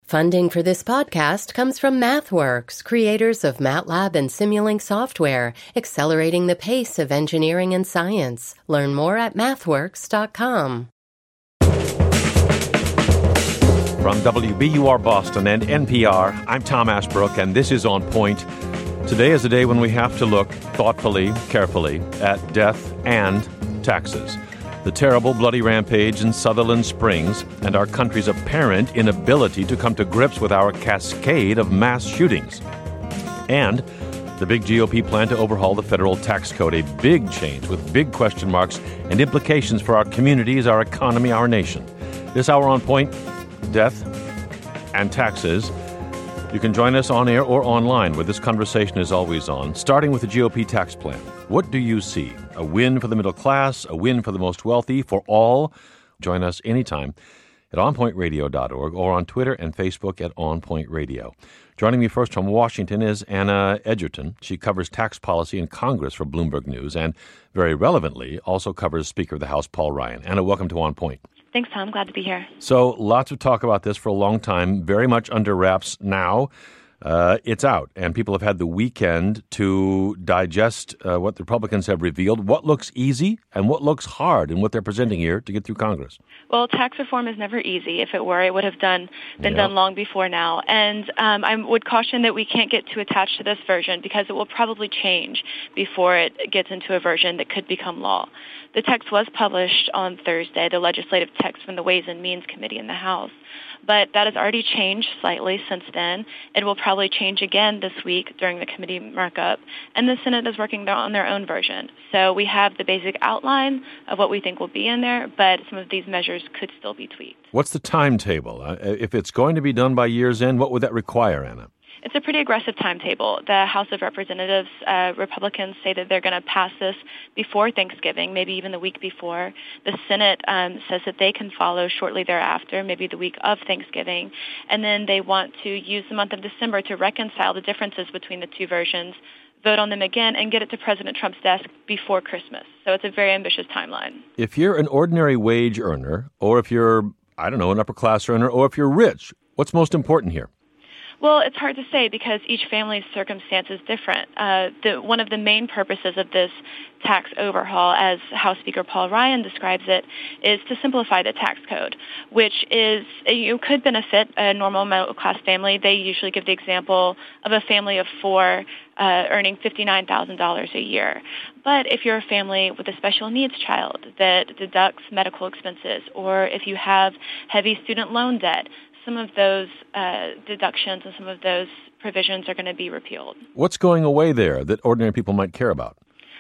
Funding for this podcast comes from MathWorks, creators of MATLAB and Simulink software, accelerating the pace of engineering and science. Learn more at mathworks.com. From WBUR Boston and NPR, I'm Tom Ashbrook, and this is On Point. Today is a day when we have to look thoughtfully, carefully at death and taxes. The terrible, bloody rampage in Sutherland Springs and our country's apparent inability to come to grips with our cascade of mass shootings. And the big GOP plan to overhaul the federal tax code, a big change with big question marks and implications for our communities, our economy, our nation. This hour On Point, death and taxes. You can join us on air or online, where this conversation is always on, starting with the GOP tax plan. What do you see? A win for the middle class, a win for the most wealthy, for all? Join us anytime at onpointradio.org or on Twitter and Facebook at onpointradio. Joining me first from Washington is Anna Edgerton. She covers tax policy in Congress for Bloomberg News and, very relevantly, also covers Speaker of the House Paul Ryan. Anna, welcome to On Point. Thanks, Tom. Glad to be here. So lots of talk about this for a long time, very much under wraps now. It's out, and people have had the weekend to digest what the Republicans have revealed, what looks easy and what looks hard in what they're presenting here to get through Congress. Well, tax reform is never easy. If it were, it would have been done long before now. And I would caution that we can't get too attached to this version because it will probably change before it gets into a version that could become law. The text was published on Thursday, the legislative text from the Ways and Means Committee in the House. But that has already changed slightly since then. It will probably change again this week during the committee markup. And the Senate is working on their own version. So we have the basic outline of what we think will be in there, but some of these measures could still be tweaked. What's the timetable? If it's going to be done by year's end, what would that require, Anna? It's a pretty aggressive timetable. The House of Representatives, Republicans say that they're going to pass this before Thanksgiving, maybe even the week before. The Senate says that they can follow shortly thereafter, maybe the week of Thanksgiving. And then they want to use the month of December to reconcile the differences between the two versions, vote on them again, and get it to President Trump's desk before Christmas. So it's a very ambitious timeline. If you're an ordinary wage earner, or if you're, an upper-class earner, or if you're rich, what's most important here? Well, it's hard to say because each family's circumstance is different. One of the main purposes of this tax overhaul, as House Speaker Paul Ryan describes it, is to simplify the tax code, which could benefit a normal middle-class family. They usually give the example of a family of four earning $59,000 a year. But if you're a family with a special needs child that deducts medical expenses, or if you have heavy student loan debt, some of those deductions and some of those provisions are going to be repealed. What's going away there that ordinary people might care about?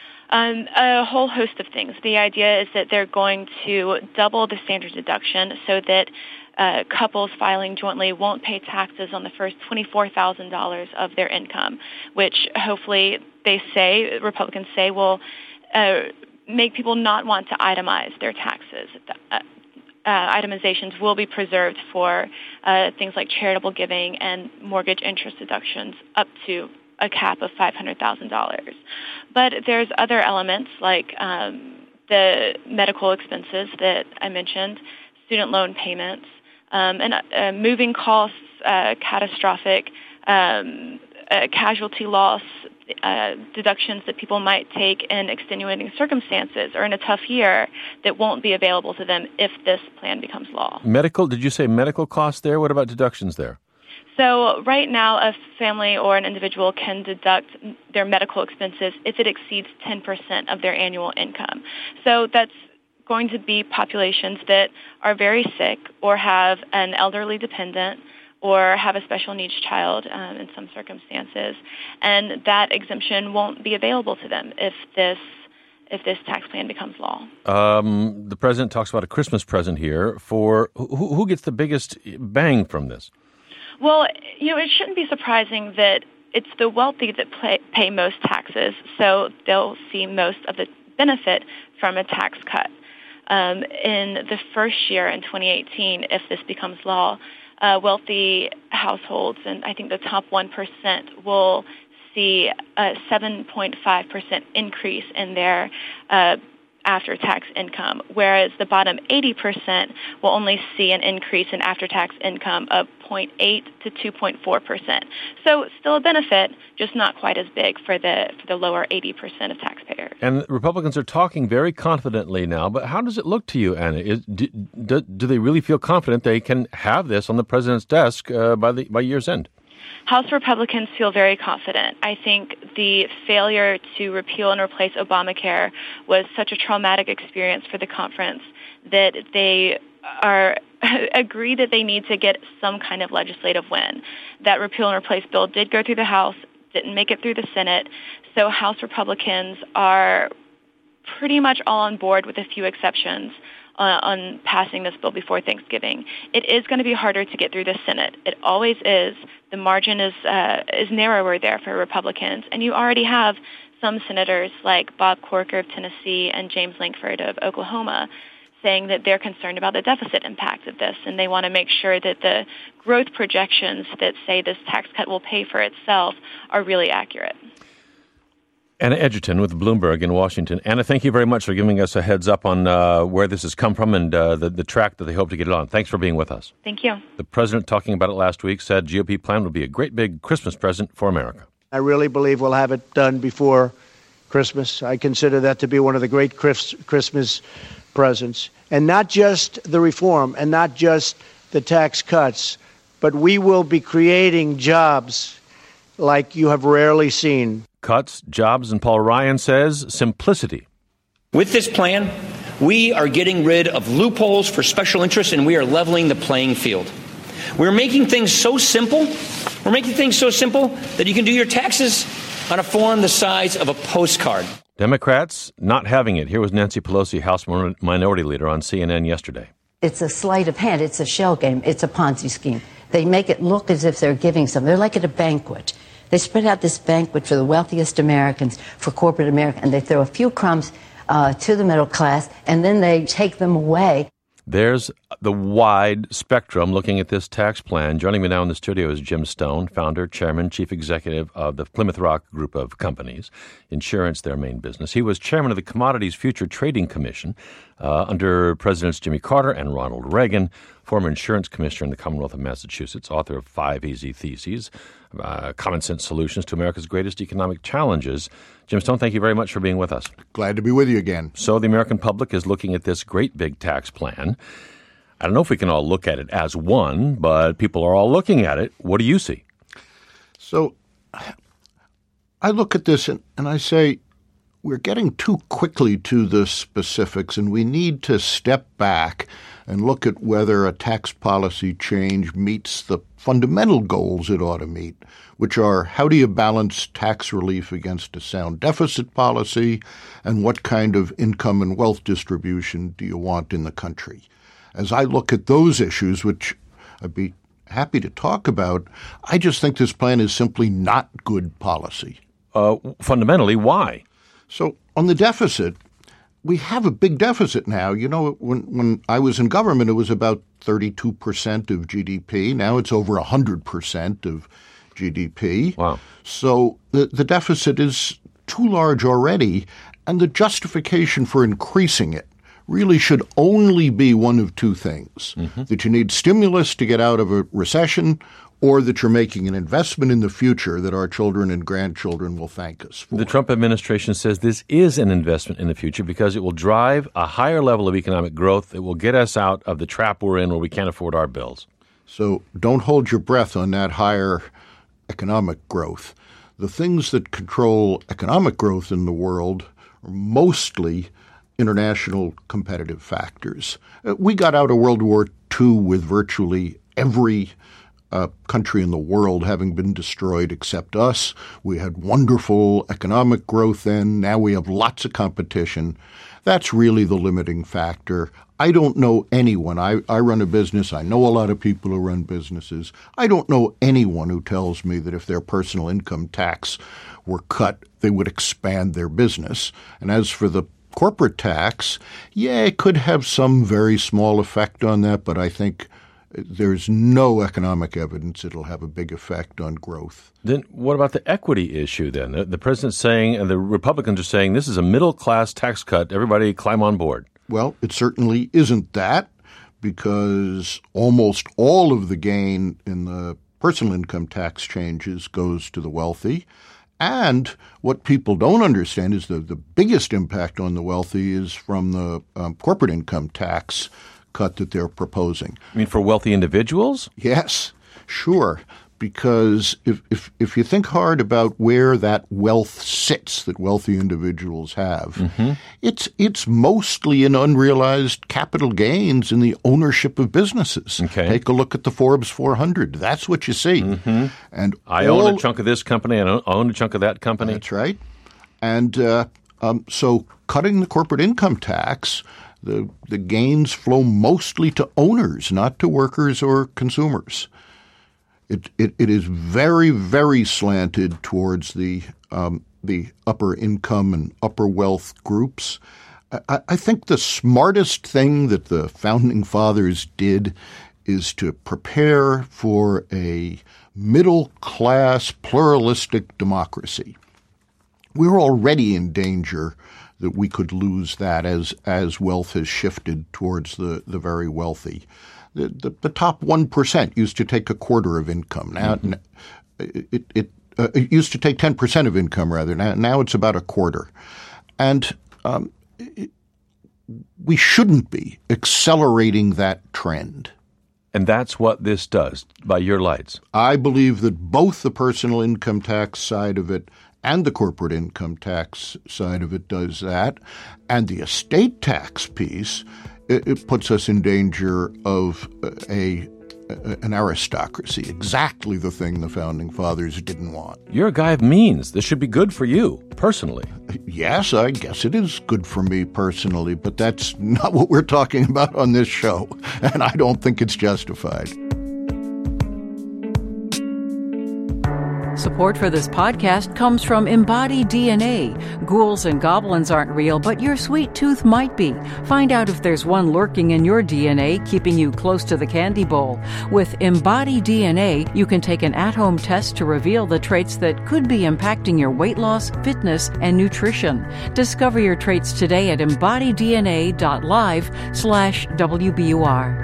A whole host of things. The idea is that they're going to double the standard deduction so that couples filing jointly won't pay taxes on the first $24,000 of their income, which hopefully Republicans say will make people not want to itemize their taxes. Itemizations will be preserved for things like charitable giving and mortgage interest deductions up to a cap of $500,000. But there's other elements like the medical expenses that I mentioned, student loan payments, and moving costs, catastrophic casualty loss, deductions that people might take in extenuating circumstances or in a tough year that won't be available to them if this plan becomes law. Did you say medical costs there? What about deductions there? So right now, a family or an individual can deduct their medical expenses if it exceeds 10% of their annual income. So that's going to be populations that are very sick or have an elderly dependent or have a special needs child in some circumstances, and that exemption won't be available to them if this tax plan becomes law. The president talks about a Christmas present here for who gets the biggest bang from this? Well, it shouldn't be surprising that it's the wealthy that pay most taxes, so they'll see most of the benefit from a tax cut. In the first year, in 2018, if this becomes law, wealthy households, and I think the top 1% will see a 7.5% increase in their after-tax income, whereas the bottom 80% will only see an increase in after-tax income of 0.8 to 2.4%. So still a benefit, just not quite as big for the lower 80% of taxpayers. And Republicans are talking very confidently now, but how does it look to you, Anna? Do they really feel confident they can have this on the president's desk by year's end? House Republicans feel very confident. I think the failure to repeal and replace Obamacare was such a traumatic experience for the conference that they agree that they need to get some kind of legislative win. That repeal and replace bill did go through the House, didn't make it through the Senate, so House Republicans are pretty much all on board with a few exceptions on passing this bill before Thanksgiving. It is going to be harder to get through the Senate. It always is. The margin is narrower there for Republicans, and you already have some senators like Bob Corker of Tennessee and James Lankford of Oklahoma saying that they're concerned about the deficit impact of this, and they want to make sure that the growth projections that say this tax cut will pay for itself are really accurate. Anna Edgerton with Bloomberg in Washington. Anna, thank you very much for giving us a heads up on where this has come from and the track that they hope to get it on. Thanks for being with us. Thank you. The president, talking about it last week, said GOP plan would be a great big Christmas present for America. I really believe we'll have it done before Christmas. I consider that to be one of the great Christmas presents. And not just the reform and not just the tax cuts, but we will be creating jobs like you have rarely seen. Cuts, jobs, and Paul Ryan says simplicity. With this plan, we are getting rid of loopholes for special interests, and we are leveling the playing field. We're making things so simple. We're making things so simple that you can do your taxes on a form the size of a postcard. Democrats not having it. Here was Nancy Pelosi, House Minority Leader, on CNN yesterday. It's a sleight of hand. It's a shell game. It's a Ponzi scheme. They make it look as if they're giving something. They're like at a banquet. They spread out this banquet for the wealthiest Americans, for corporate America, and they throw a few crumbs to the middle class, and then they take them away. There's the wide spectrum looking at this tax plan. Joining me now in the studio is Jim Stone, founder, chairman, chief executive of the Plymouth Rock Group of Companies, insurance, their main business. He was chairman of the Commodities Future Trading Commission under Presidents Jimmy Carter and Ronald Reagan, former insurance commissioner in the Commonwealth of Massachusetts, author of 5 Easy Theses, Common Sense Solutions to America's Greatest Economic Challenges. Jim Stone, thank you very much for being with us. Glad to be with you again. So the American public is looking at this great big tax plan. I don't know if we can all look at it as one, but people are all looking at it. What do you see? So I look at this and I say we're getting too quickly to the specifics, and we need to step back and look at whether a tax policy change meets the fundamental goals it ought to meet, which are how do you balance tax relief against a sound deficit policy, and what kind of income and wealth distribution do you want in the country? As I look at those issues, which I'd be happy to talk about, I just think this plan is simply not good policy. Fundamentally, why? So on the deficit, we have a big deficit now. You know, when I was in government, it was about 32% of GDP. Now it's over 100% of GDP. Wow. So the deficit is too large already, and the justification for increasing it really should only be one of two things, that you need stimulus to get out of a recession, or that you're making an investment in the future that our children and grandchildren will thank us for. The Trump administration says this is an investment in the future because it will drive a higher level of economic growth. It will get us out of the trap we're in where we can't afford our bills. So don't hold your breath on that higher economic growth. The things that control economic growth in the world are mostly international competitive factors. We got out of World War II with virtually every country in the world having been destroyed except us. We had wonderful economic growth then. Now we have lots of competition. That's really the limiting factor. I don't know anyone. I run a business. I know a lot of people who run businesses. I don't know anyone who tells me that if their personal income tax were cut, they would expand their business. And as for the corporate tax, yeah, it could have some very small effect on that, but I think there's no economic evidence it'll have a big effect on growth. Then what about the equity issue then? The president's saying, and the Republicans are saying, this is a middle-class tax cut. Everybody climb on board. Well, it certainly isn't that, because almost all of the gain in the personal income tax changes goes to the wealthy. And what people don't understand is the biggest impact on the wealthy is from the corporate income tax cut that they're proposing. You mean for wealthy individuals? Yes, sure. Because if you think hard about where that wealth sits that wealthy individuals have, it's mostly in unrealized capital gains in the ownership of businesses. Okay. Take a look at the Forbes 400. That's what you see. And I own a chunk of this company and I own a chunk of that company. That's right. And so cutting the corporate income tax, the gains flow mostly to owners, not to workers or consumers. It is very, very slanted towards the upper income and upper wealth groups. I think the smartest thing that the Founding Fathers did is to prepare for a middle-class, pluralistic democracy. We're already in danger that we could lose that as wealth has shifted towards the very wealthy. The top 1% used to take a quarter of income. Now it used to take 10% of income rather. Now it's about a quarter, and we shouldn't be accelerating that trend. And that's what this does by your lights. I believe that both the personal income tax side of it and the corporate income tax side of it does that, and the estate tax piece. It puts us in danger of an aristocracy, exactly the thing the Founding Fathers didn't want. You're a guy of means. This should be good for you, personally. Yes, I guess it is good for me personally, but that's not what we're talking about on this show, and I don't think it's justified. Support for this podcast comes from Embody DNA. Ghouls and goblins aren't real, but your sweet tooth might be. Find out if there's one lurking in your DNA, keeping you close to the candy bowl. With Embody DNA, you can take an at-home test to reveal the traits that could be impacting your weight loss, fitness, and nutrition. Discover your traits today at embodydna.live/WBUR.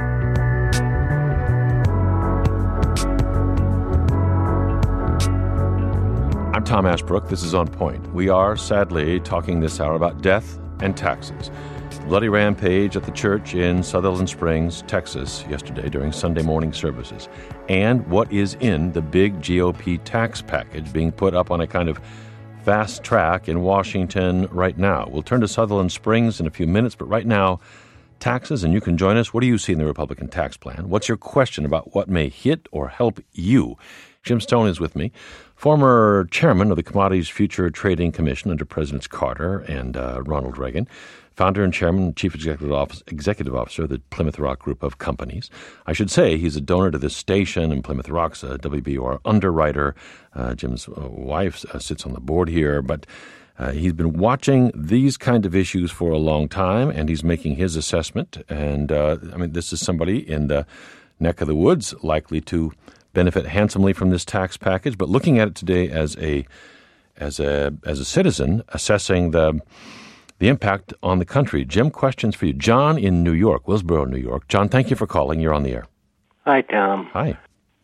I'm Tom Ashbrook. This is On Point. We are, sadly, talking this hour about death and taxes. Bloody rampage at the church in Sutherland Springs, Texas, yesterday during Sunday morning services. And what is in the big GOP tax package being put up on a kind of fast track in Washington right now. We'll turn to Sutherland Springs in a few minutes, but right now, taxes, and you can join us. What do you see in the Republican tax plan? What's your question about what may hit or help you? Jim Stone is with me, former chairman of the Commodities Future Trading Commission under Presidents Carter and Ronald Reagan, founder and chairman and chief executive officer of the Plymouth Rock Group of Companies. I should say he's a donor to this station, and Plymouth Rock's a WBUR underwriter. Jim's wife sits on the board here, but he's been watching these kind of issues for a long time, and he's making his assessment. And, this is somebody in the neck of the woods likely to benefit handsomely from this tax package, but looking at it today as a citizen assessing the impact on the country. Jim, questions for you. John in New York, Willsboro, New York. John, thank you for calling. You're on the air. Hi, Tom. Hi.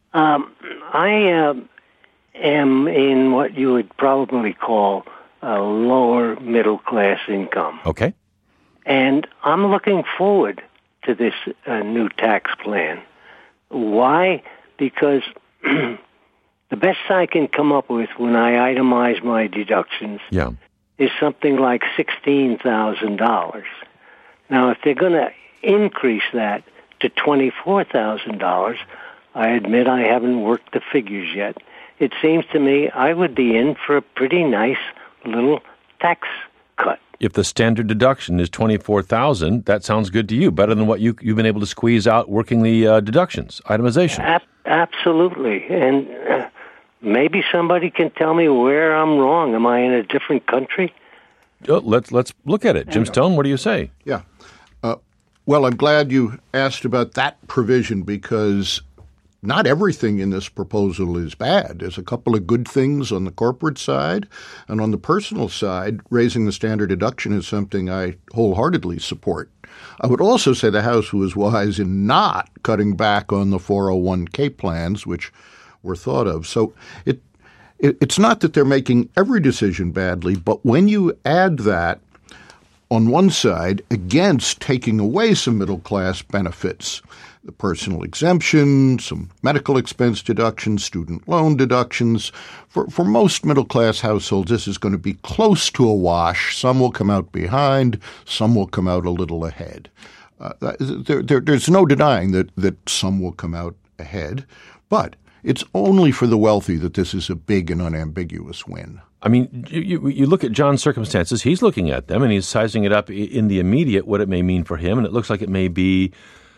I am in what you would probably call a lower middle class income. Okay. And I'm looking forward to this new tax plan. Why? Because the best I can come up with when I itemize my deductions is something like $16,000. Now, if they're going to increase that to $24,000, I admit I haven't worked the figures yet. It seems to me I would be in for a pretty nice little tax cut. If the standard deduction is $24,000, that sounds good to you, better than what you've been able to squeeze out working the deductions, itemization. Absolutely. And maybe somebody can tell me where I'm wrong. Am I in a different country? Let's look at it. Jim Stone, what do you say? Yeah. Well, I'm glad you asked about that provision because not everything in this proposal is bad. There's a couple of good things on the corporate side, and on the personal side, raising the standard deduction is something I wholeheartedly support. I would also say the House was wise in not cutting back on the 401k plans, which were thought of. So it's not that they're making every decision badly, but when you add that on one side against taking away some middle-class benefits, the personal exemption, some medical expense deductions, student loan deductions. For most middle-class households, this is going to be close to a wash. Some will come out behind. Some will come out a little ahead. There's no denying that some will come out ahead, but it's only for the wealthy that this is a big and unambiguous win. I mean, you look at John's circumstances. He's looking at them, and he's sizing it up in the immediate, what it may mean for him, and it looks like it may be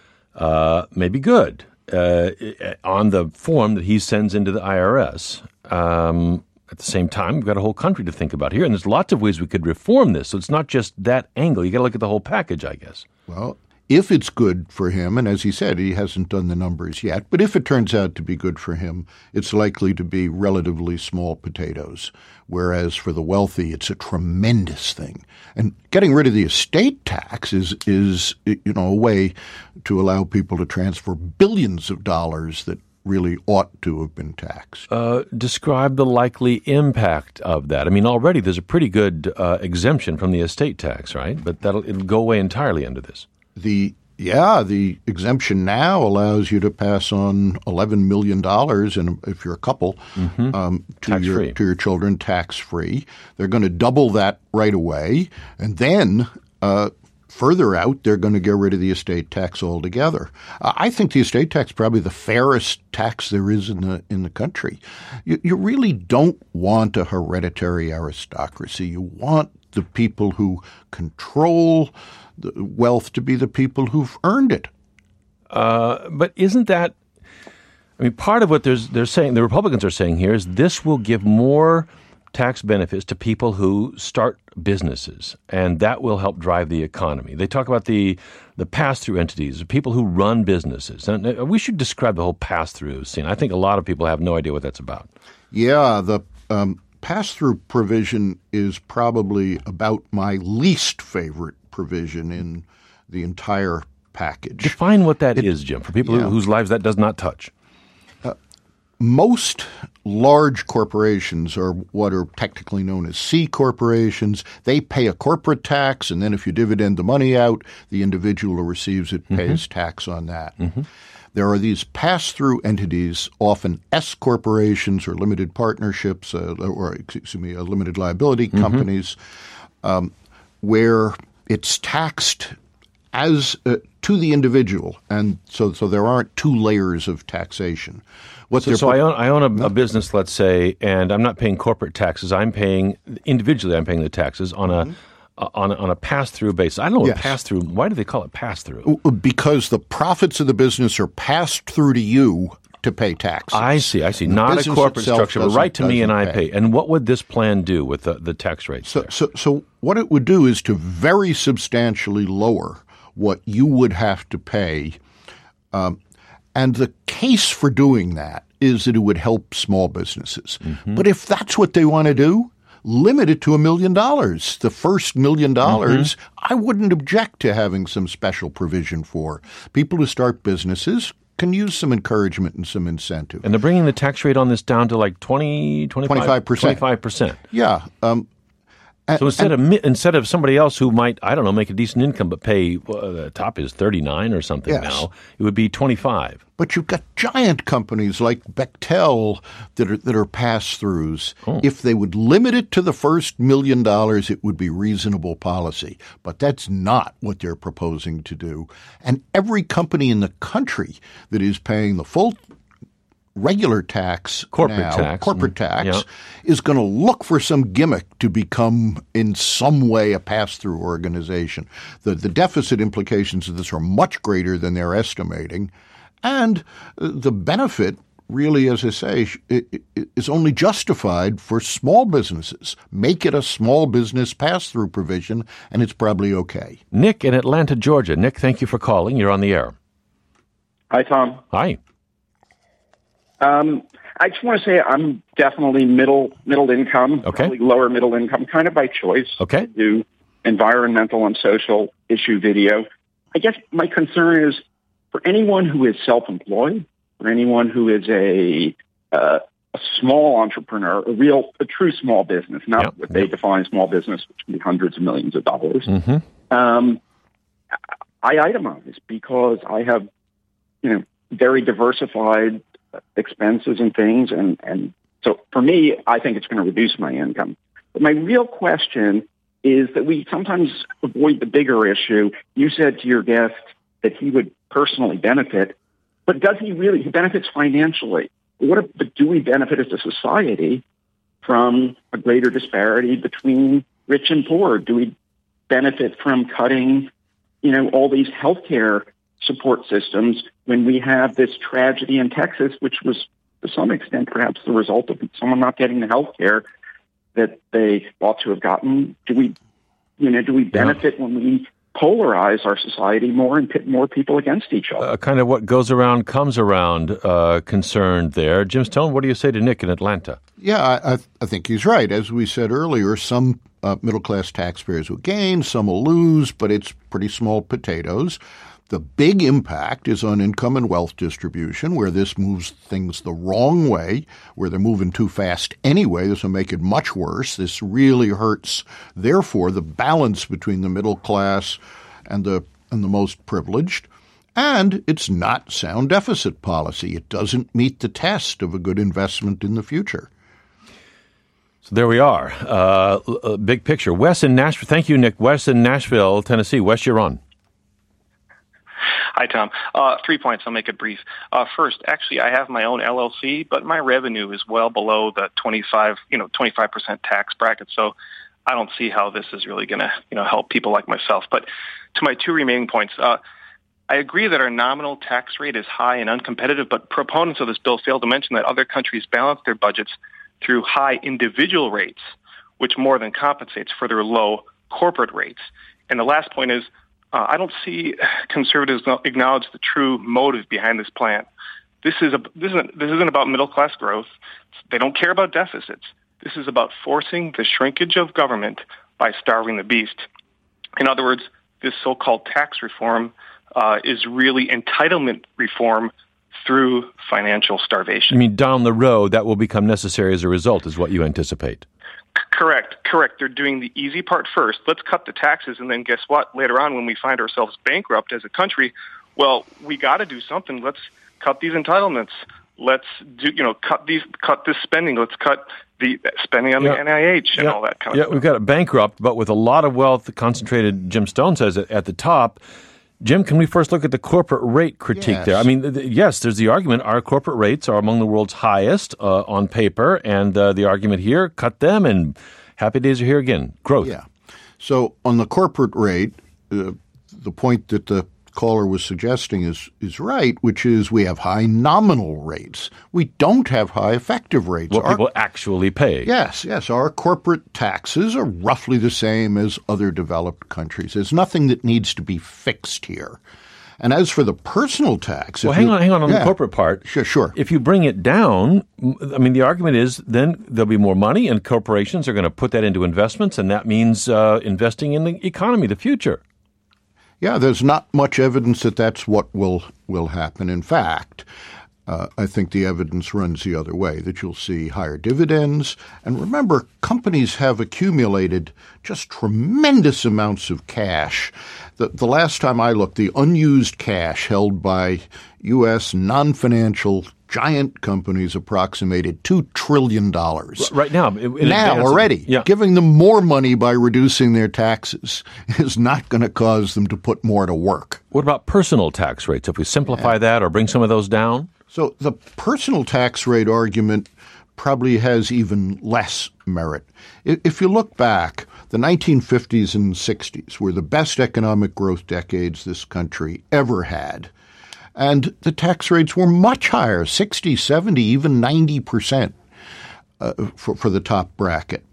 good on the form that he sends into the IRS. At the same time, we've got a whole country to think about here, and there's lots of ways we could reform this. So it's not just that angle. You got to look at the whole package, I guess. Well, if it's good for him, and as he said, he hasn't done the numbers yet, but if it turns out to be good for him, it's likely to be relatively small potatoes, whereas for the wealthy, it's a tremendous thing. And getting rid of the estate tax is a way to allow people to transfer billions of dollars that really ought to have been taxed. Describe the likely impact of that. I mean, already there's a pretty good exemption from the estate tax, right? But it'll go away entirely under this. The exemption now allows you to pass on $11 million, and if you're a couple, to your children tax-free. They're going to double that right away, and then further out, they're going to get rid of the estate tax altogether. I think the estate tax is probably the fairest tax there is in the country. You really don't want a hereditary aristocracy. You want the people who control the wealth to be the people who've earned it. But isn't that – I mean, part of what they're saying, the Republicans are saying here, is this will give more tax benefits to people who start businesses, and that will help drive the economy. They talk about the pass-through entities, the people who run businesses. And we should describe the whole pass-through scene. I think a lot of people have no idea what that's about. Yeah, the pass-through provision is probably about my least favorite provision in the entire package. Define what that is, Jim, for people whose lives that does not touch. Most large corporations are what are technically known as C corporations. They pay a corporate tax, and then if you dividend the money out, the individual who receives it pays tax on that. There are these pass-through entities, often S corporations or limited partnerships, limited liability companies, where it's taxed as to the individual, and so there aren't two layers of taxation. I own a business, let's say, and I'm not paying corporate taxes. I'm paying individually. I'm paying the taxes on a pass-through basis. I don't know what pass-through. Why do they call it pass-through? Because the profits of the business are passed through to you to pay taxes. I see. Not a corporate structure, but right to me, and I pay. And what would this plan do with the tax rates? So what it would do is to very substantially lower what you would have to pay. And the case for doing that is that it would help small businesses. But if that's what they want to do, limit it to $1 million. The first $1 million, I wouldn't object to having some special provision for. People who start businesses can use some encouragement and some incentive. And they're bringing the tax rate on this down to like 25%. 25%. Yeah. So instead of somebody else who might, I don't know, make a decent income but pay, the top is 39 or something now, it would be 25. But you've got giant companies like Bechtel that are pass-throughs. If they would limit it to the first $1 million, it would be reasonable policy. But that's not what they're proposing to do. And every company in the country that is paying the full regular tax, corporate tax, is going to look for some gimmick to become in some way a pass-through organization. The deficit implications of this are much greater than they're estimating, and the benefit really, as I say, is only justified for small businesses. Make it a small business pass-through provision, and it's probably okay. Nick in Atlanta, Georgia. Nick, thank you for calling. You're on the air. Hi, Tom. Hi. I just want to say I'm definitely middle income, probably lower middle income, kind of by choice. Okay. I do environmental and social issue video. I guess my concern is for anyone who is self-employed, for anyone who is a small entrepreneur, a true small business, not what they define small business, which can be hundreds of millions of dollars. Mm-hmm. I itemize because I have, very diversified expenses and things. And so for me, I think it's going to reduce my income. But my real question is that we sometimes avoid the bigger issue. You said to your guest that he would personally benefit, but does he really? He benefits financially. But do we benefit as a society from a greater disparity between rich and poor? Do we benefit from cutting, all these healthcare support systems when we have this tragedy in Texas, which was to some extent perhaps the result of someone not getting the health care that they ought to have gotten? Do we benefit when we polarize our society more and pit more people against each other? Kind of what goes around comes around concerned there. Jim Stone, what do you say to Nick in Atlanta? Yeah, I think he's right. As we said earlier, some middle-class taxpayers will gain, some will lose, but it's pretty small potatoes. The big impact is on income and wealth distribution, where this moves things the wrong way, where they're moving too fast anyway. This will make it much worse. This really hurts, therefore, the balance between the middle class and the most privileged. And it's not sound deficit policy. It doesn't meet the test of a good investment in the future. So there we are. Big picture. Wes in Nashville. Thank you, Nick. Wes in Nashville, Tennessee. Wes, you're on. Hi, Tom. 3 points. I'll make it brief. First, actually, I have my own LLC, but my revenue is well below the 25% tax bracket. So I don't see how this is really going to, help people like myself. But to my two remaining points, I agree that our nominal tax rate is high and uncompetitive, but proponents of this bill fail to mention that other countries balance their budgets through high individual rates, which more than compensates for their low corporate rates. And the last point is, I don't see conservatives acknowledge the true motive behind this plan. This isn't about middle class growth. They don't care about deficits. This is about forcing the shrinkage of government by starving the beast. In other words, this so-called tax reform is really entitlement reform through financial starvation. You mean down the road that will become necessary as a result, is what you anticipate? Correct. They're doing the easy part first. Let's cut the taxes, and then guess what? Later on, when we find ourselves bankrupt as a country, well, we got to do something. Let's cut these entitlements. Let's cut this spending. Let's cut the spending on the NIH and all that kind of stuff. We've got it bankrupt, but with a lot of wealth concentrated, Jim Stone says, at the top. Jim, can we first look at the corporate rate critique there? I mean, yes, there's the argument our corporate rates are among the world's highest on paper, and the argument here, cut them, and happy days are here again. Growth. Yeah. So on the corporate rate, the point that the caller was suggesting is right, which is we have high nominal rates. We don't have high effective rates. What people actually pay. Yes. Our corporate taxes are roughly the same as other developed countries. There's nothing that needs to be fixed here. And as for the personal tax... Well, hang on the corporate part. Sure. If you bring it down, I mean, the argument is then there'll be more money, and corporations are going to put that into investments, and that means investing in the economy, the future. Yeah, there's not much evidence that that's what will happen. In fact, I think the evidence runs the other way, that you'll see higher dividends. And remember, companies have accumulated just tremendous amounts of cash. The last time I looked, the unused cash held by U.S. non-financial giant companies approximated $2 trillion. Right now. Already. Yeah. Giving them more money by reducing their taxes is not going to cause them to put more to work. What about personal tax rates? If we simplify that or bring some of those down? So the personal tax rate argument probably has even less merit. If you look back, the 1950s and 60s were the best economic growth decades this country ever had. And the tax rates were much higher, 60, 70, even 90% for the top bracket.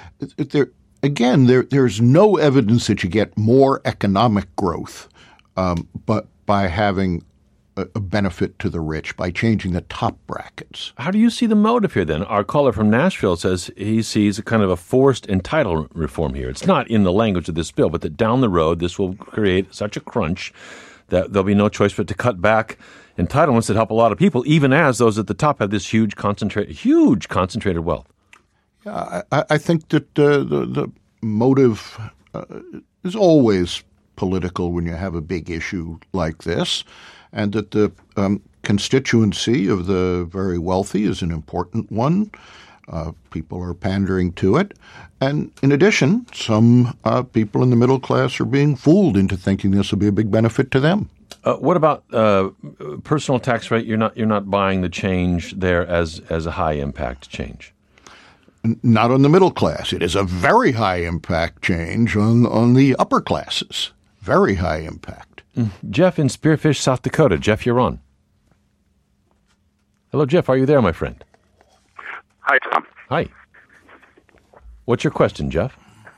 There's no evidence that you get more economic growth but by having a benefit to the rich, by changing the top brackets. How do you see the motive here, then? Our caller from Nashville says he sees a kind of a forced entitlement reform here. It's not in the language of this bill, but that down the road this will create such a crunch that there'll be no choice but to cut back entitlements that help a lot of people, even as those at the top have this huge concentrated wealth. I think that the motive is always political when you have a big issue like this, and that the constituency of the very wealthy is an important one. People are pandering to it. And in addition, some people in the middle class are being fooled into thinking this will be a big benefit to them. What about personal tax rate? You're not buying the change there as a high impact change. Not on the middle class. It is a very high impact change on the upper classes. Very high impact. Jeff in Spearfish, South Dakota. Jeff, you're on. Hello, Jeff. Are you there, my friend? Hi, Tom. Hi. What's your question, Jeff?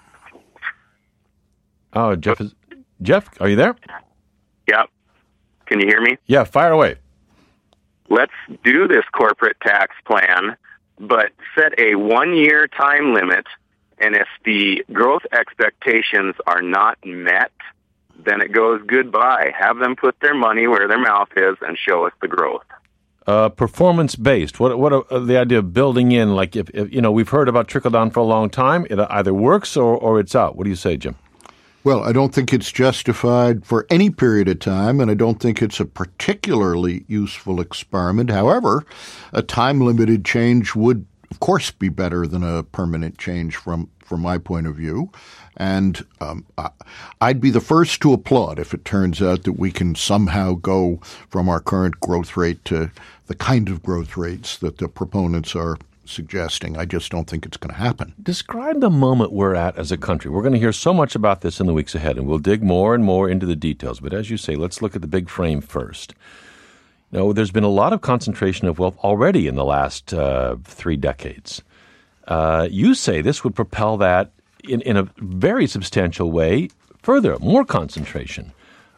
Oh, Jeff, are you there? Yep. Can you hear me? Yeah, fire away. Let's do this corporate tax plan, but set a 1-year time limit, and if the growth expectations are not met, then it goes goodbye. Have them put their money where their mouth is and show us the growth. Performance-based. What the idea of building in, like if we've heard about trickle-down for a long time. It either works or it's out. What do you say, Jim? Well, I don't think it's justified for any period of time, and I don't think it's a particularly useful experiment. However, a time-limited change would, of course, be better than a permanent change from my point of view. And I'd be the first to applaud if it turns out that we can somehow go from our current growth rate to the kind of growth rates that the proponents are suggesting. I just don't think it's going to happen. Describe the moment we're at as a country. We're going to hear so much about this in the weeks ahead, and we'll dig more and more into the details. But as you say, let's look at the big frame first. There's been a lot of concentration of wealth already in the last 3 decades. You say this would propel that in a very substantial way further, more concentration.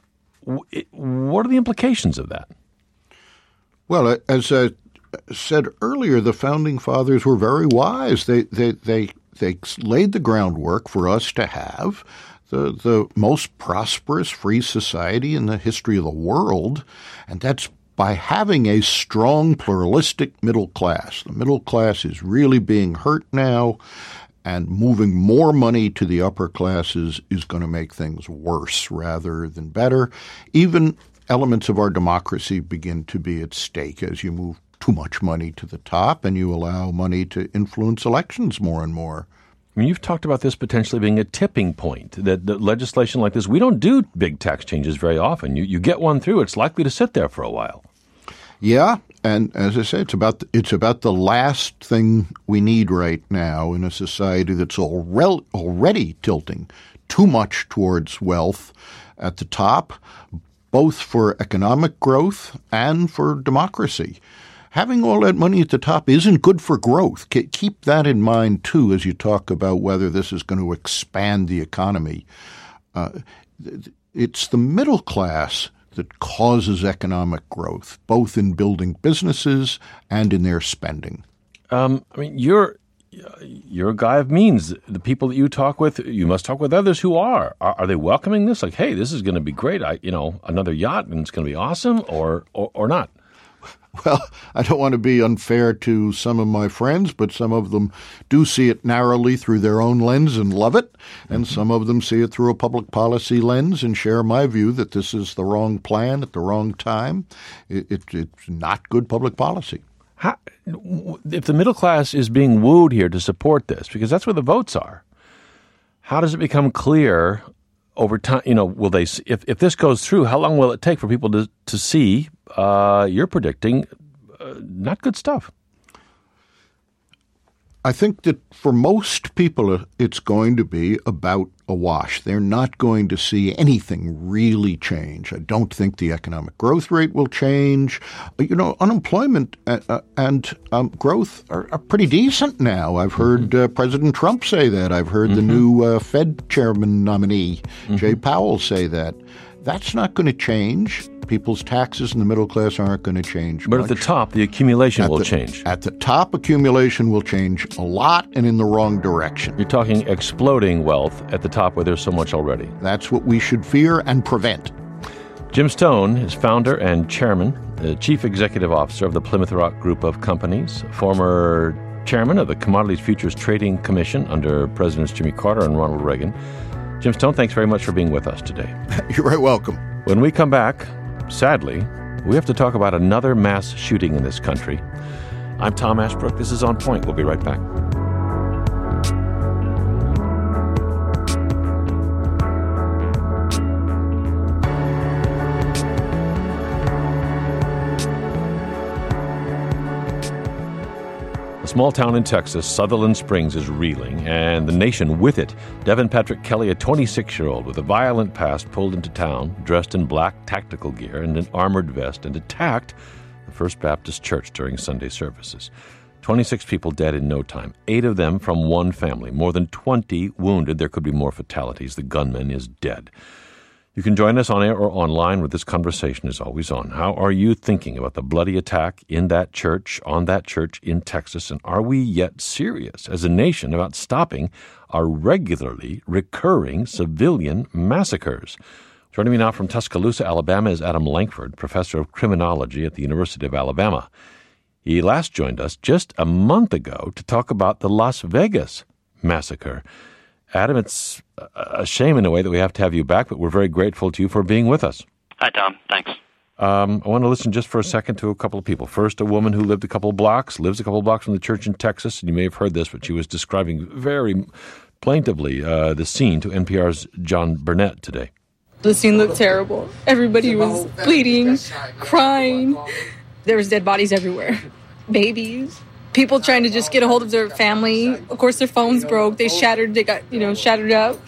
What are the implications of that? Well, as I said earlier, the Founding Fathers were very wise. They laid the groundwork for us to have the most prosperous free society in the history of the world, and that's by having a strong pluralistic middle class. The middle class is really being hurt now, and moving more money to the upper classes is going to make things worse rather than better. Even elements of our democracy begin to be at stake as you move too much money to the top and you allow money to influence elections more and more. I mean, you've talked about this potentially being a tipping point, that legislation like this, we don't do big tax changes very often. You get one through, it's likely to sit there for a while. Yeah, and as I say, it's about the last thing we need right now in a society that's already tilting too much towards wealth at the top, both for economic growth and for democracy. Having all that money at the top isn't good for growth. Keep that in mind, too, as you talk about whether this is going to expand the economy. It's the middle class that causes economic growth, both in building businesses and in their spending. I mean, you're a guy of means. The people that you talk with, you must talk with others who are. Are they welcoming this? Like, hey, this is going to be great. Another yacht, and it's going to be awesome, or not? Well, I don't want to be unfair to some of my friends, but some of them do see it narrowly through their own lens and love it, and some of them see it through a public policy lens and share my view that this is the wrong plan at the wrong time. It's not good public policy. If the middle class is being wooed here to support this, because that's where the votes are, how does it become clear over time? Will they? If this goes through, how long will it take for people to see? You're predicting not good stuff. I think that for most people, it's going to be about a wash. They're not going to see anything really change. I don't think the economic growth rate will change. Unemployment and growth are pretty decent now. I've heard President Trump say that. I've heard the new Fed chairman nominee, Jay Powell, say that. That's not going to change. People's taxes in the middle class aren't going to change But much. at the top, the accumulation will change. At the top, accumulation will change a lot and in the wrong direction. You're talking exploding wealth at the top where there's so much already. That's what we should fear and prevent. Jim Stone is founder and chairman, the chief executive officer of the Plymouth Rock Group of Companies, former chairman of the Commodities Futures Trading Commission under Presidents Jimmy Carter and Ronald Reagan. Jim Stone, thanks very much for being with us today. You're very welcome. When we come back, sadly, we have to talk about another mass shooting in this country. I'm Tom Ashbrook. This is On Point. We'll be right back. A small town in Texas, Sutherland Springs, is reeling, and the nation with it. Devin Patrick Kelly, a 26-year-old with a violent past, pulled into town, dressed in black tactical gear and an armored vest, and attacked the First Baptist Church during Sunday services. 26 people dead in no time, 8 of them from one family, more than 20 wounded. There could be more fatalities. The gunman is dead. You can join us on air or online where this conversation is always on. How are you thinking about the bloody attack in that church, on that church in Texas? And are we yet serious as a nation about stopping our regularly recurring civilian massacres? Joining me now from Tuscaloosa, Alabama, is Adam Lankford, professor of criminology at the University of Alabama. He last joined us just a month ago to talk about the Las Vegas massacre. Adam, it's a shame in a way that we have to have you back, but we're very grateful to you for being with us. Hi, Tom. Thanks. I want to listen just for a second to a couple of people. First, a woman who lives a couple of blocks from the church in Texas, and you may have heard this, but she was describing very plaintively the scene to NPR's John Burnett today. The scene looked terrible. Everybody was bleeding, crying. There was dead bodies everywhere. Babies. People trying to just get a hold of their family. Of course, their phones broke. They got shattered up.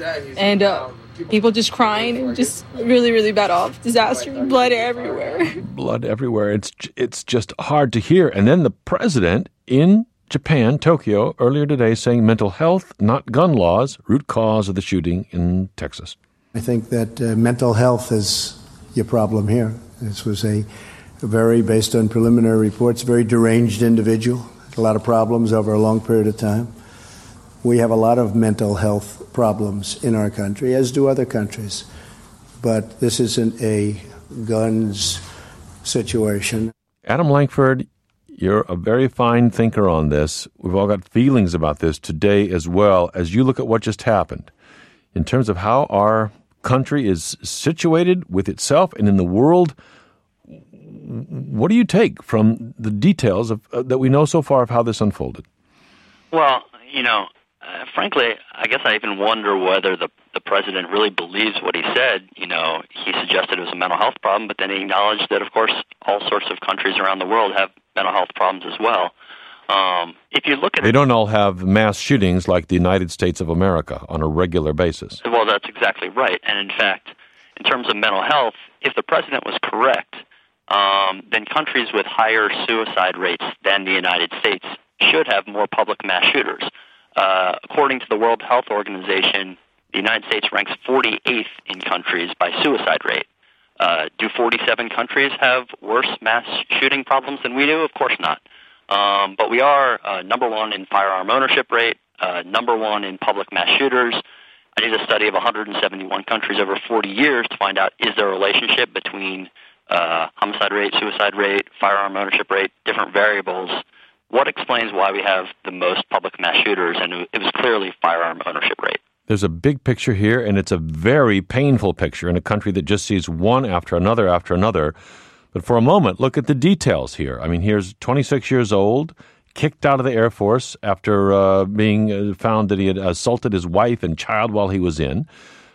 And people just crying and just really, really bad off. Disaster. Blood everywhere. Blood everywhere. It's just hard to hear. And then the president in Japan, Tokyo, earlier today saying mental health, not gun laws, root cause of the shooting in Texas. I think that mental health is your problem here. This was a very, based on preliminary reports, very deranged individual, a lot of problems over a long period of time. We have a lot of mental health problems in our country, as do other countries. But this isn't a guns situation. Adam Lankford, you're a very fine thinker on this. We've all got feelings about this today as well. As you look at what just happened, in terms of how our country is situated with itself and in the world, what do you take from the details of that we know so far of how this unfolded? Well, frankly, I guess I even wonder whether the president really believes what he said. He suggested it was a mental health problem, but then he acknowledged that, of course, all sorts of countries around the world have mental health problems as well. If you look at They don't all have mass shootings like the United States of America on a regular basis. Well, that's exactly right. And in fact, in terms of mental health, if the president was correct, then countries with higher suicide rates than the United States should have more public mass shooters. According to the World Health Organization, the United States ranks 48th in countries by suicide rate. Do 47 countries have worse mass shooting problems than we do? Of course not. But we are number one in firearm ownership rate, number one in public mass shooters. I did a study of 171 countries over 40 years to find out, is there a relationship between homicide rate, suicide rate, firearm ownership rate, different variables. What explains why we have the most public mass shooters? And it was clearly firearm ownership rate. There's a big picture here, and it's a very painful picture in a country that just sees one after another after another. But for a moment, look at the details here. I mean, here's 26 years old, kicked out of the Air Force after being found that he had assaulted his wife and child while he was in.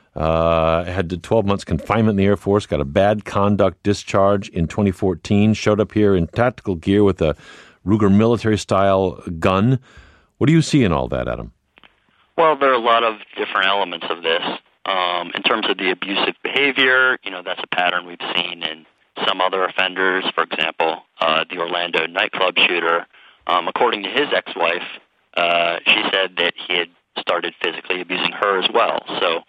Had 12 months confinement in the Air Force, got a bad conduct discharge in 2014, showed up here in tactical gear with a Ruger military-style gun, What do you see in all that, Adam? Well, there are a lot of different elements of this. In terms of the abusive behavior, that's a pattern we've seen in some other offenders. For example, the Orlando nightclub shooter, according to his ex-wife, she said that he had started physically abusing her as well. So,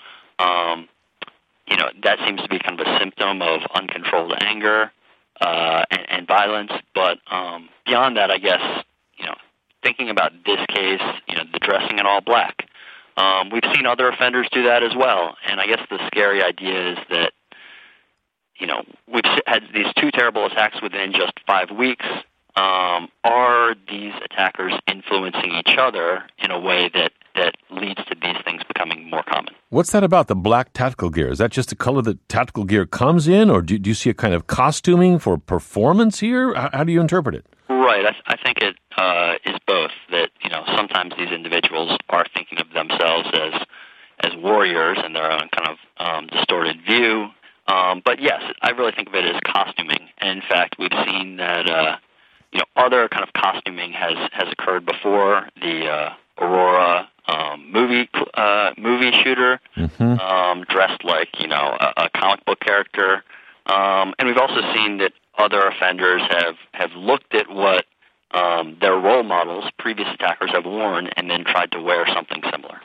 that seems to be kind of a symptom of uncontrolled anger and violence. But beyond that, I guess, thinking about this case, the dressing in all black, we've seen other offenders do that as well. And I guess the scary idea is that, we've had these two terrible attacks within just 5 weeks. Are these attackers influencing each other in a way that leads to these things becoming more common? What's that about the black tactical gear? Is that just the color that tactical gear comes in, or do you see a kind of costuming for performance here? How do you interpret it? Right. I think it is both. That sometimes these individuals are thinking of themselves as warriors in their own kind of distorted view. But yes, I really think of it as costuming. And in fact, we've seen that other kind of costuming has occurred before. The Aurora movie shooter, dressed like a comic book character, and we've also seen that other offenders have looked at what their role models, previous attackers, have worn, and then tried to wear something similar.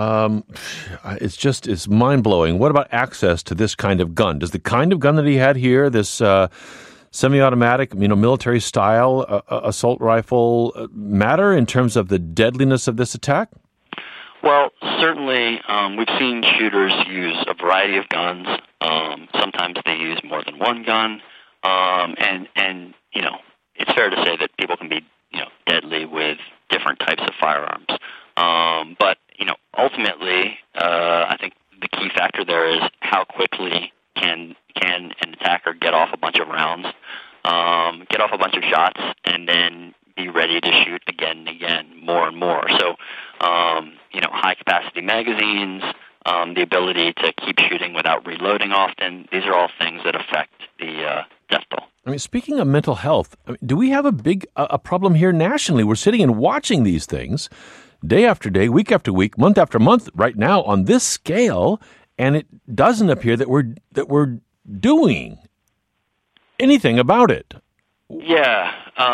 It's mind-blowing. What about access to this kind of gun? Does the kind of gun that he had here, this semi-automatic, military-style assault rifle, matter in terms of the deadliness of this attack? Well, certainly we've seen shooters use a variety of guns. Sometimes they use more than one gun, and it's fair to say that people can be deadly with different types of firearms. But ultimately, I think the key factor there is how quickly can an attacker get off a bunch of rounds, get off a bunch of shots, and then be ready to shoot again and again, more and more. So, high-capacity magazines, the ability to keep shooting without reloading often, these are all things that affect the death toll. Speaking of mental health, do we have a problem here nationally? We're sitting and watching these things day after day, week after week, month after month right now on this scale, and it doesn't appear that we're doing anything about it. Yeah.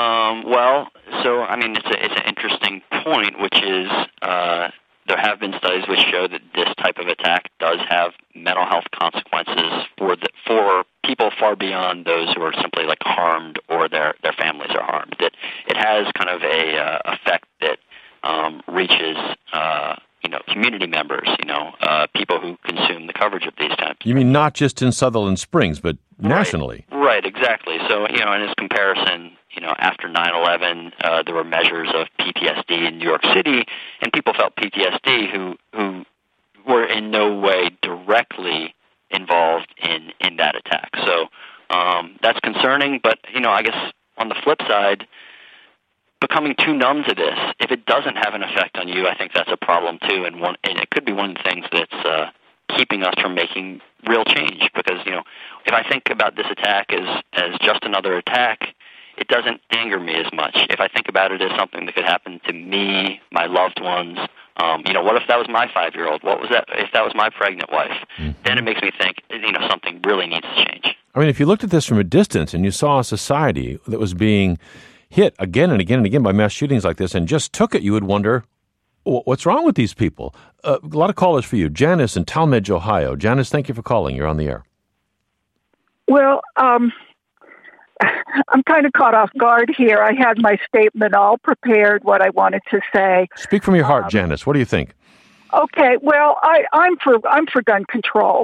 It's an interesting point, which is there have been studies which show that this type of attack does have mental health consequences for people far beyond those who are simply harmed or their families are harmed. That it has kind of a effect that reaches community members, people who consume the coverage of these types. You mean not just in Sutherland Springs, but nationally? Right, exactly. So, in this comparison, after 9/11, there were measures of PTSD in New York City, and people felt PTSD who were in no way directly involved in that attack. So that's concerning, but, I guess on the flip side, becoming too numb to this, if it doesn't have an effect on you, I think that's a problem too, and it could be one of the things that's keeping us from making real change. Because if I think about this attack as just another attack, it doesn't anger me as much. If I think about it as something that could happen to me, my loved ones, what if that was my 5-year-old? What was that if that was my pregnant wife? Mm-hmm. Then it makes me think, something really needs to change. If you looked at this from a distance and you saw a society that was being hit again and again and again by mass shootings like this and just took it, you would wonder, what's wrong with these people? A lot of callers for you. Janice in Talmadge, Ohio. Janice, thank you for calling. You're on the air. Well, I'm kind of caught off guard here. I had my statement all prepared, what I wanted to say. Speak from your heart, Janice. What do you think? Okay, well, I'm for gun control.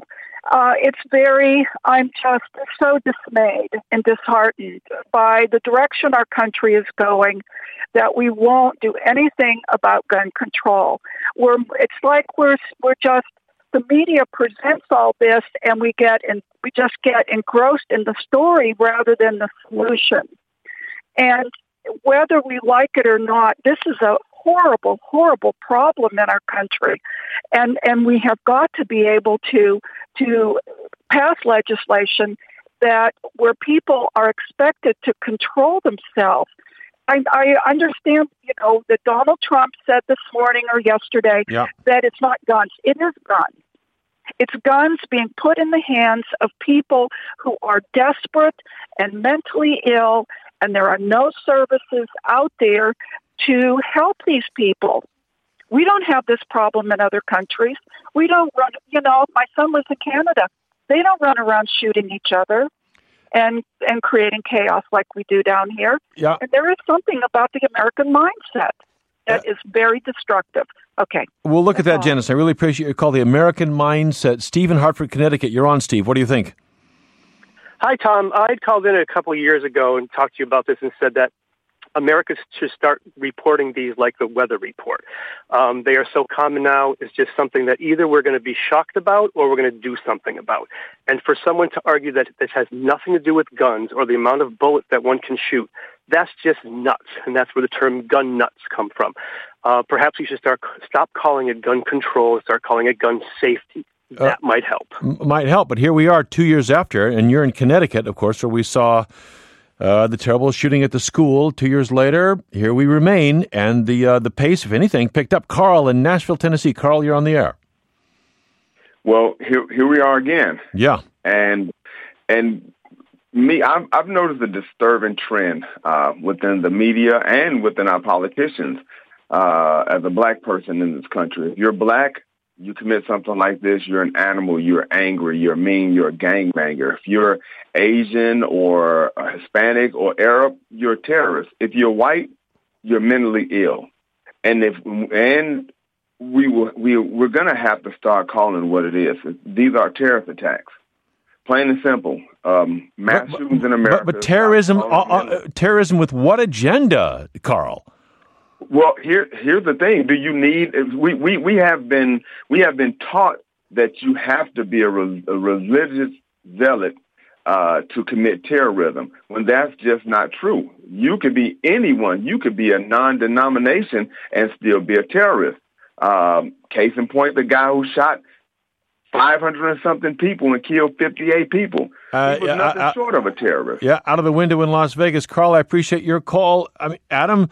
I'm just so dismayed and disheartened by the direction our country is going that we won't do anything about gun control. It's like we're just, the media presents all this and we just get engrossed in the story rather than the solution. And whether we like it or not, this is a horrible, horrible problem in our country. And we have got to be able to pass legislation that where people are expected to control themselves I understand, that Donald Trump said this morning or yesterday that it's not guns. It is guns. It's guns being put in the hands of people who are desperate and mentally ill, and there are no services out there to help these people. We don't have this problem in other countries. We don't run, my son lives in Canada. They don't run around shooting each other and creating chaos like we do down here. Yeah. And there is something about the American mindset that is very destructive. Okay. We'll look at that, Janice. I really appreciate your call. The American mindset. Steve in Hartford, Connecticut. You're on, Steve. What do you think? Hi, Tom. I'd called in a couple of years ago and talked to you about this and said that America should start reporting these like the weather report. They are so common now. It's just something that either we're going to be shocked about or we're going to do something about. And for someone to argue that this has nothing to do with guns or the amount of bullets that one can shoot, that's just nuts. And that's where the term gun nuts come from. Perhaps we should stop calling it gun control and start calling it gun safety. That might help. Might help. But here we are 2 years after, and you're in Connecticut, of course, where we saw the terrible shooting at the school. 2 years later, here we remain, and the pace, if anything, picked up. Carl in Nashville, Tennessee. Carl, you're on the air. Well, here we are again. Yeah. And me, I've noticed a disturbing trend within the media and within our politicians as a black person in this country. If you're black, you commit something like this, you're an animal, you're angry, you're mean, you're a gangbanger. If you're Asian or Hispanic or Arab, you're a terrorist. If you're white, you're mentally ill. And we're going to have to start calling it what it is. These are terrorist attacks. Plain and simple. Mass shootings in America. But terrorism, terrorism with what agenda, Carl? Well, here's the thing. Do you need? We have been taught that you have to be a religious zealot to commit terrorism, when that's just not true. You could be anyone. You could be a non-denomination and still be a terrorist. Case in point, the guy who shot 500 and something people and killed 58 people. He was nothing short of a terrorist. Yeah, out of the window in Las Vegas. Carl, I appreciate your call. Adam.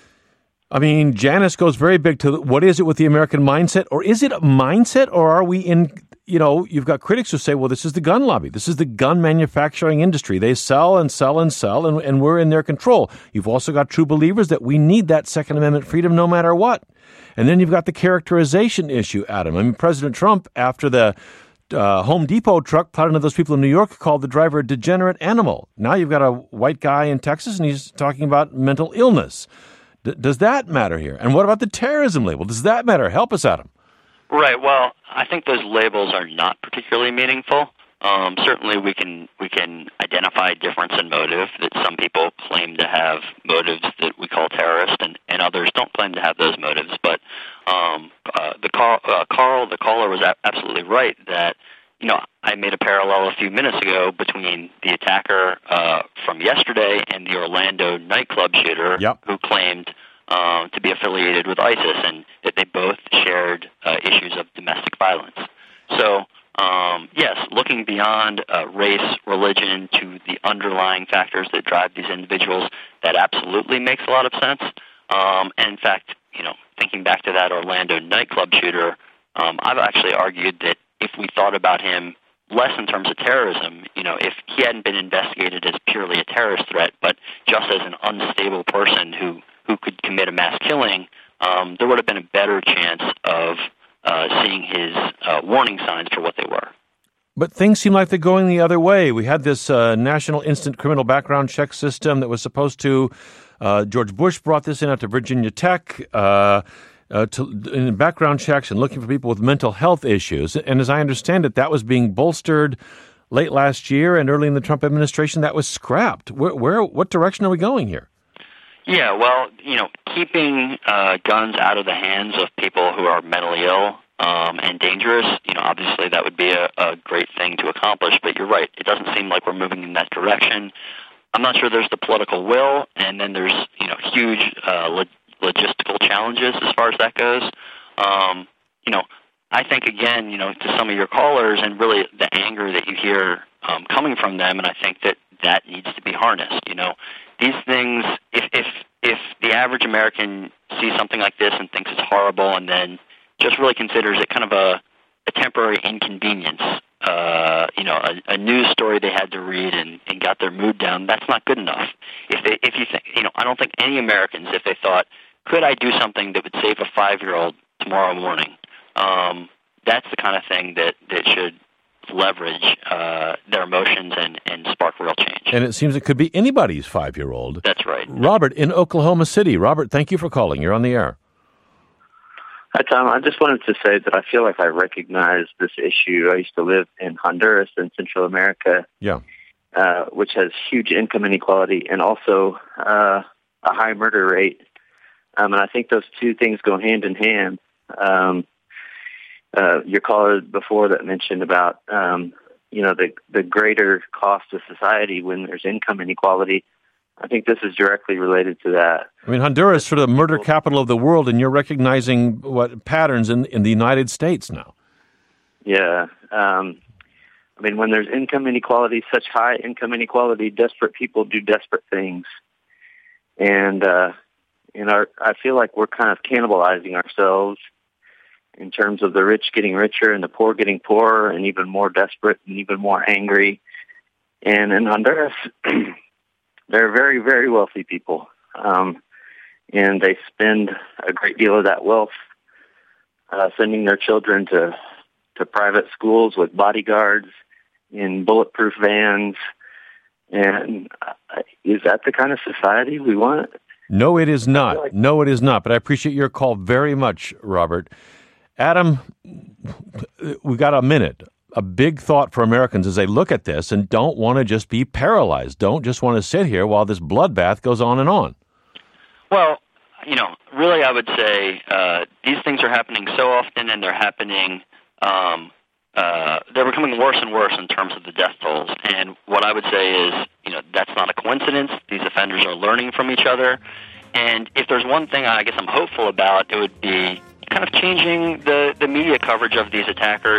Janice goes very big to what is it with the American mindset? Or is it a mindset, or are we in, you've got critics who say, well, this is the gun lobby. This is the gun manufacturing industry. They sell and sell and sell, and we're in their control. You've also got true believers that we need that Second Amendment freedom no matter what. And then you've got the characterization issue, Adam. President Trump, after the Home Depot truck plowed into those people in New York, called the driver a degenerate animal. Now you've got a white guy in Texas, and he's talking about mental illness. Does that matter here? And what about the terrorism label? Does that matter? Help us, Adam. Right. Well, I think those labels are not particularly meaningful. Certainly, we can identify a difference in motive, that some people claim to have motives that we call terrorist, and others don't claim to have those motives. But the caller was absolutely right that, I made a parallel a few minutes ago between the attacker from yesterday and the Orlando nightclub shooter who claimed to be affiliated with ISIS, and that they both shared issues of domestic violence. So, yes, looking beyond race, religion to the underlying factors that drive these individuals, that absolutely makes a lot of sense. And in fact, thinking back to that Orlando nightclub shooter, I've actually argued that if we thought about him less in terms of terrorism, if he hadn't been investigated as purely a terrorist threat, but just as an unstable person who could commit a mass killing, there would have been a better chance of seeing his warning signs for what they were. But things seem like they're going the other way. We had this National Instant Criminal Background Check system that was supposed to, George Bush brought this in out to Virginia Tech, in background checks and looking for people with mental health issues. And as I understand it, that was being bolstered late last year, and early in the Trump administration, that was scrapped. What direction are we going here? Yeah, well, keeping guns out of the hands of people who are mentally ill and dangerous, obviously that would be a great thing to accomplish. But you're right, it doesn't seem like we're moving in that direction. I'm not sure there's the political will, and then there's huge logistical challenges as far as that goes. I think, again, to some of your callers and really the anger that you hear coming from them, and I think that needs to be harnessed. these things, if the average American sees something like this and thinks it's horrible and then just really considers it kind of a temporary inconvenience, a news story they had to read and got their mood down, that's not good enough. If you think, I don't think any Americans, if they thought, could I do something that would save a 5-year-old tomorrow morning, that's the kind of thing that should leverage their emotions and spark real change. And it seems it could be anybody's 5-year-old. That's right. Robert in Oklahoma City. Robert, thank you for calling. You're on the air. Hi, Tom. I just wanted to say that I feel like I recognize this issue. I used to live in Honduras in Central America, which has huge income inequality and also a high murder rate. And I think those two things go hand in hand. Your caller before that mentioned about, the greater cost to society when there's income inequality. I think this is directly related to that. I mean, Honduras is sort of the murder capital of the world, and you're recognizing patterns in the United States now. Yeah. When there's income inequality, such high income inequality, desperate people do desperate things. And, I feel like we're kind of cannibalizing ourselves in terms of the rich getting richer and the poor getting poorer and even more desperate and even more angry. And in Honduras, they're very, very wealthy people, and they spend a great deal of that wealth sending their children to private schools with bodyguards in bulletproof vans. And is that the kind of society we want? No, it is not. No, it is not. But I appreciate your call very much, Robert. Adam, we got a minute. A big thought for Americans as they look at this and don't want to just be paralyzed, don't just want to sit here while this bloodbath goes on and on. Well, really I would say these things are happening so often, and they're happening, they're becoming worse and worse in terms of the death tolls. And what I would say is, that's not a coincidence. These offenders are learning from each other. And if there's one thing I guess I'm hopeful about, it would be kind of changing the media coverage of these attackers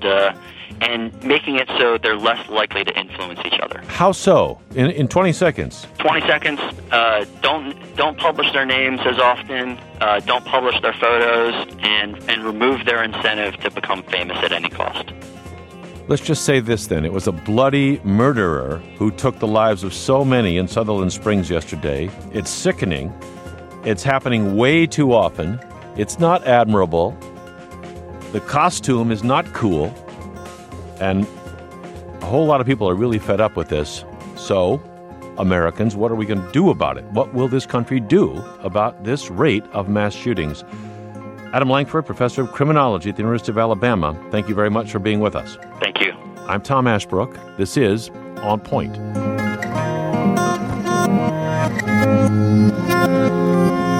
and making it so they're less likely to influence each other. How so? In 20 seconds? 20 seconds. Don't publish their names as often. Don't publish their photos, and remove their incentive to become famous at any cost. Let's just say this then. It was a bloody murderer who took the lives of so many in Sutherland Springs yesterday. It's sickening. It's happening way too often. It's not admirable. The costume is not cool. And a whole lot of people are really fed up with this. So, Americans, what are we going to do about it? What will this country do about this rate of mass shootings? Adam Lankford, professor of criminology at the University of Alabama, thank you very much for being with us. Thank you. I'm Tom Ashbrook. This is On Point.